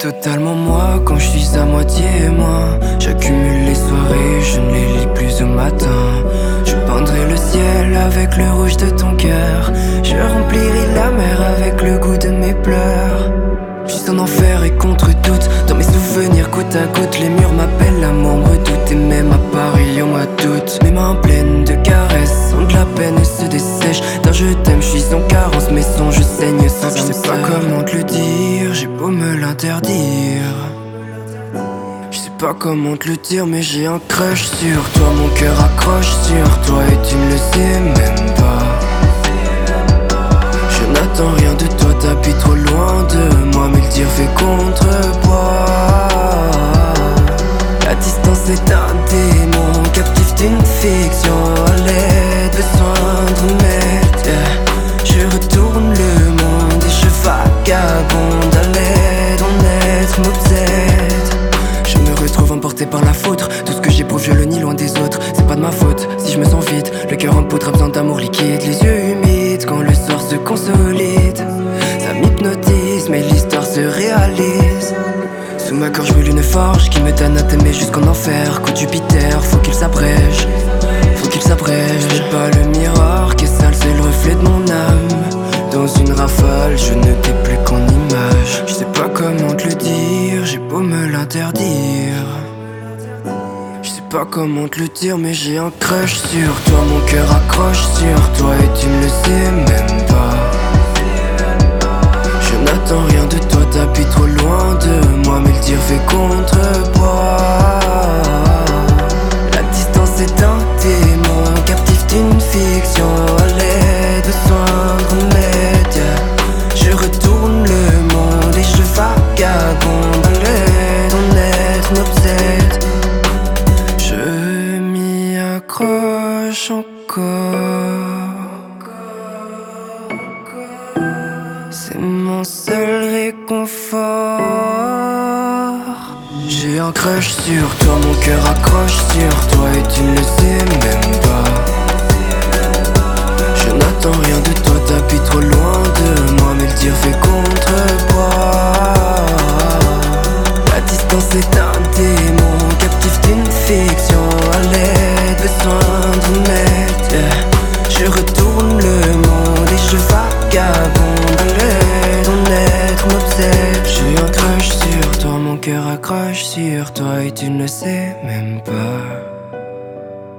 totalement moi quand je suis à moitié moi. J'accumule les soirées, je ne les lis plus au matin. Je peindrai le ciel avec le rouge de ton cœur. Je remplirai la mer avec le goût de mes pleurs. Je suis en enfer et contre toute. Dans mes souvenirs côte à côte, les murs m'appellent, l'amour me redoute. Et même à Paris on m'a doute. Mes mains pleines de caresses ont de la peine et se dessèchent. D'un je t'aime, je suis en carence, mes songes saignent sans arrêt. Je sais pas comment te le dire, j'ai beau me l'interdire. Je sais pas comment te le dire, mais j'ai un crush sur toi. Mon cœur accroche sur toi et tu ne le sais même pas. Je n'attends rien de toi, t'habites trop loin de moi, mais le dire fait contrepoids. La distance est un démon, captif d'une fiction. À l'aide, besoin de remède, yeah. Je retourne le monde et je vagabonde. À l'aide, mon être m'obsède. Je me retrouve emporté par la foudre. Tout ce que j'éprouve je le nie loin des autres. C'est pas de ma faute si je me sens vide. Le cœur en poudre a besoin d'amour liquide. Les yeux humides quand le soir se consolide. Ça m'hypnotise mais l'histoire se réalise. Sous ma gorge brûle une forge qui me donne à t'aimer jusqu'en enfer. Coup de Jupiter, faut qu'il s'abrège. Faut qu'il s'abrège. J'ai pas le miroir qui est sale, c'est le reflet de mon âme. Dans une rafale, je ne t'ai plus qu'en image. Je sais pas comment te le dire, j'ai beau me l'interdire. Je sais pas comment te le dire, mais j'ai un crush sur toi. Mon cœur accroche sur toi et tu ne le sais même pas. Je n'attends rien de toi, t'habites trop loin de moi, mais le dire fait contrepoids. La distance est un démon, captif d'une fiction. À l'aide, besoin de remède, yeah. Je retourne le monde et je vagabonde. À l'aide, mon être m'obsède. Je m'y accroche encore. C'est mon seul réconfort. J'ai un crush sur toi, mon cœur accroche sur toi et tu ne le sais même pas. Je n'attends rien de toi, t'habites trop loin de moi, mais le dire fait contrepoids. La distance est un démon, captif d'une fiction. À l'aide, besoin de remède, yeah. Je retourne le monde et je vagabonde. À l'aide, mon être m'obsède. J'ai un crush sur toi, mon cœur accroche sur toi et tu ne le sais même pas.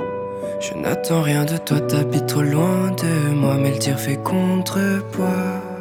Je n'attends rien de toi, t'habites trop loin de moi, mais le tir fait contrepoids.